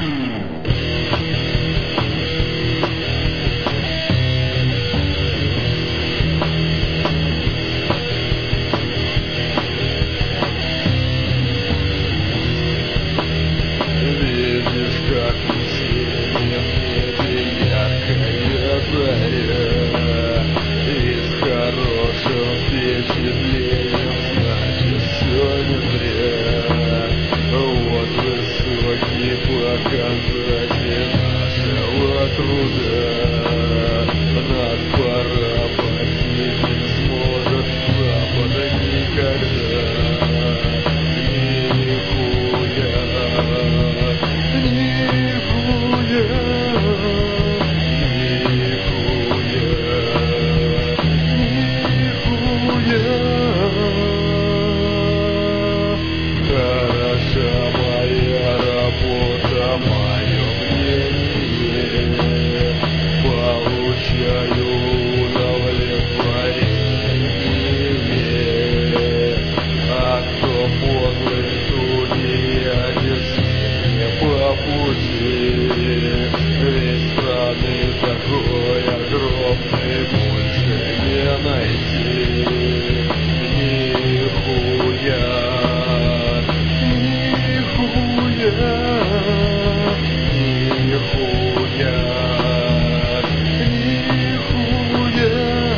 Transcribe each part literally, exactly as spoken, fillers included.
Показатель нашего труда нас поработить не сможет Запада никогда. Нихуя, нихуя, нихуя, нихуя. Хороша моя работа, мое мнение, получаю удовлетворение. А кто подлый, то не объяснит мне по пути. Ведь страны такой огромной больше не найти. Нихуя, нихуя, нихуя, нихуя.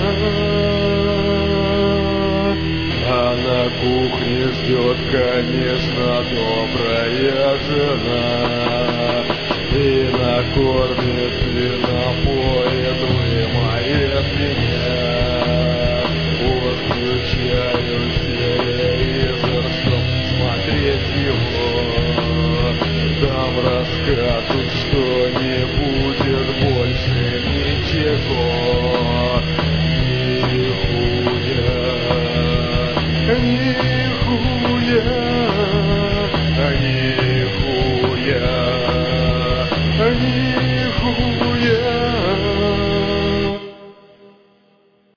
А на кухне ждет, конечно, добрая жена. И накормит, и напоит, вымоет меня. Подключаю телевизор, чтоб смотреть его. Там расскажут, что не будет больше ничего. Нихуя, нихуя, нихуя, нихуя.